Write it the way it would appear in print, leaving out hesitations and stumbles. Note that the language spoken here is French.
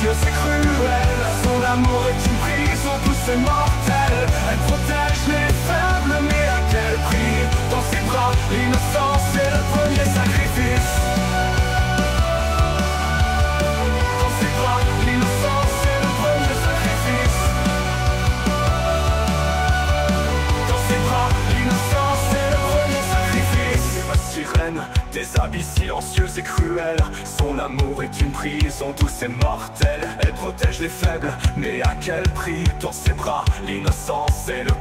yeux c'est cruel. Son amour est une prison, tous c'est mortel. Elle protège les faibles, mais à quel prix? Dans ses bras, l'innocence est le premier sacrifice. Dans ses bras, l'innocence est le premier sacrifice. Dans ses bras, l'innocence est le premier sacrifice. C'est ma sirène, des habits silencieux et cruels. Son amour est une prison, tous c'est mortel. Elle protège les faibles, mais à quel prix? Dans ses bras, l'innocence est le